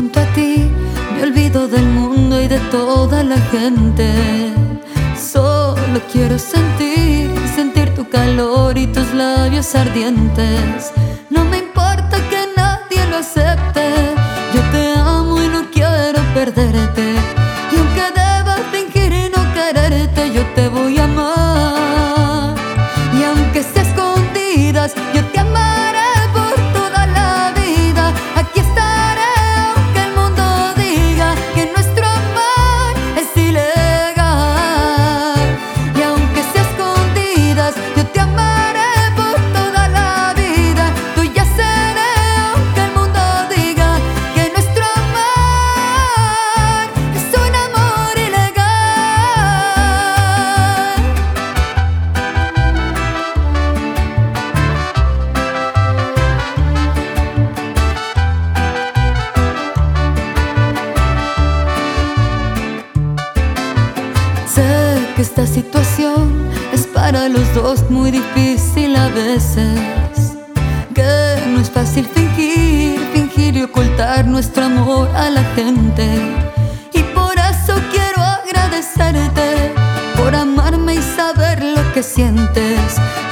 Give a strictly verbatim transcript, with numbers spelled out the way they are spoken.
junto a ti me olvido del mundo y de toda la gente. Solo quiero sentir, sentir tu calor y tus labios ardientes. No me importa que nadie lo acepte, yo te amo y no quiero perderte. Y aunque deba fingir y no quererte, yo te voy a amar. Y aunque sea escondidas, yo te amaré por toda la vida. Aquí estaré aunque el mundo diga que nuestro amor es ilegal. Y aunque sea escondidas, yo te amaré por toda la vida. Tuya seré aunque el mundo diga que nuestro amor es un amor ilegal. Sé que esta situación es para los dos muy difícil a veces, que no es fácil fingir, fingir y ocultar nuestro amor a la gente. Y por eso quiero agradecerte por amarme y saber lo que sientes.